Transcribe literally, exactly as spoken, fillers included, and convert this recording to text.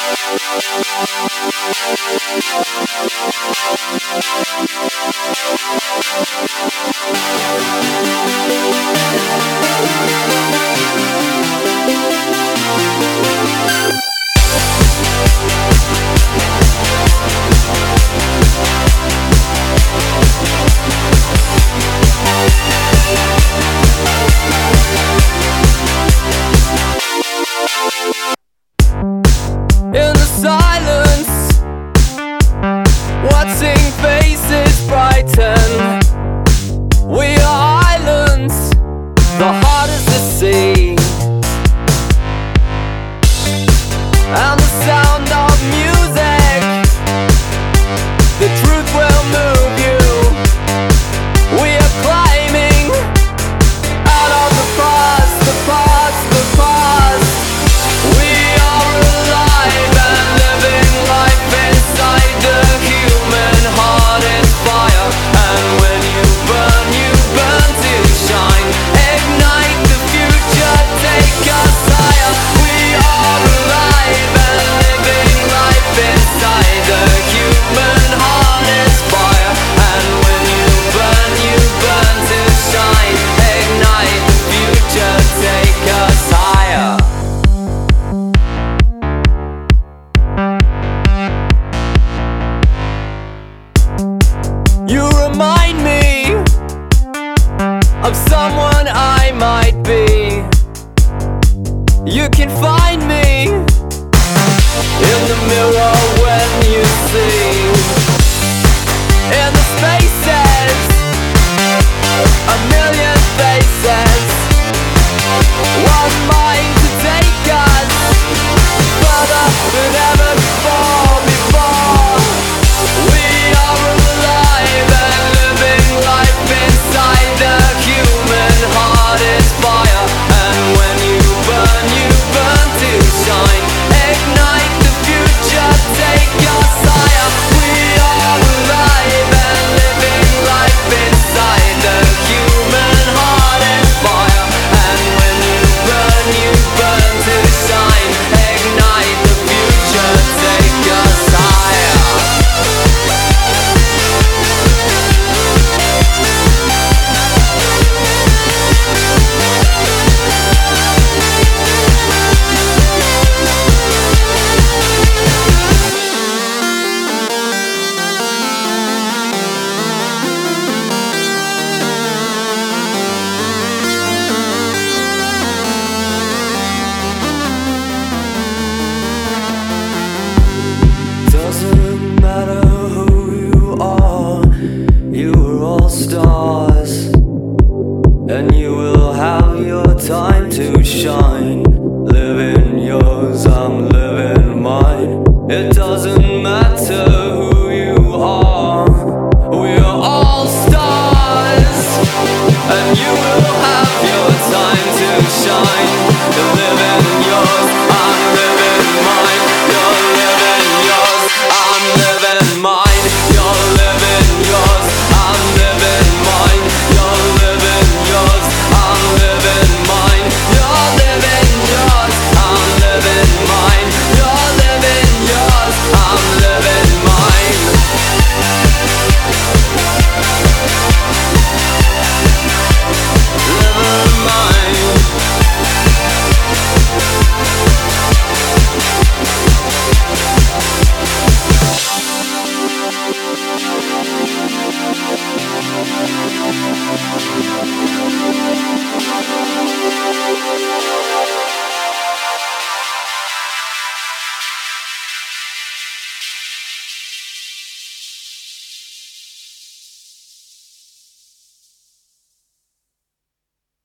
In the silence, watching faces brighten. We are islands, the heart is the sea, and the sound of music, the truth will move you. We are climbing out of the past, the past, the past. We are alive and living life inside. The human heart is fire, and when you burn, you burn to shine. Ignite the future, take us higher. We are alive and living life inside. The human heart is fire, and when you burn, you burn to shine. Ignite the future, take us higher. You remind me of someone I might be. You can find me in the mirror